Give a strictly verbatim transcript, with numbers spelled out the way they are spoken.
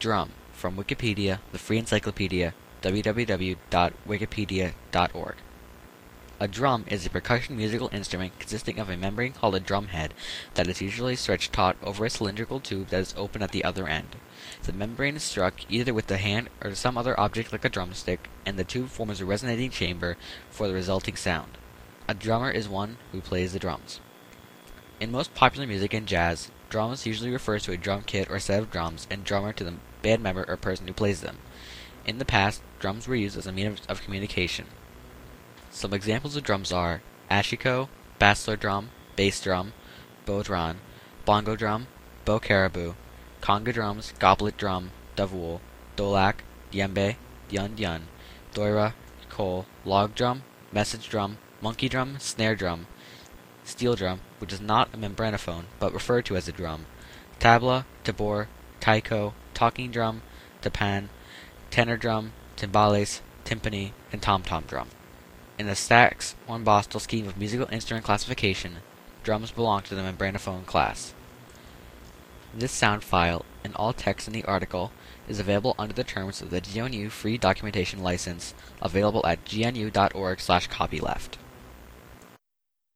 Drum, from Wikipedia, the free encyclopedia, w w w dot wikipedia dot org. A drum is a percussion musical instrument consisting of a membrane called a drumhead that is usually stretched taut over a cylindrical tube that is open at the other end. The membrane is struck either with the hand or some other object like a drumstick, and the tube forms a resonating chamber for the resulting sound. A drummer is one who plays the drums. In most popular music and jazz, drums usually refers to a drum kit or set of drums, and drummer to the band member or person who plays them. In the past, drums were used as a means of communication. Some examples of drums are ashiko, basler drum, bass drum, bodhran, bongo drum, bow caribou, conga drums, goblet drum, dovul, dolak, djembe, dyan dyan, doira, kol, log drum, message drum, monkey drum, snare drum, steel drum, which is not a membranophone but referred to as a drum, tabla, tabor, taiko, talking drum, tapan, tenor drum, timbales, timpani, and tom-tom drum. In the Saxe-Hornbostel scheme of musical instrument classification, drums belong to the membranophone class. This sound file, and all text in the article, is available under the terms of the G N U Free Documentation License, available at g n u dot org slash copyleft.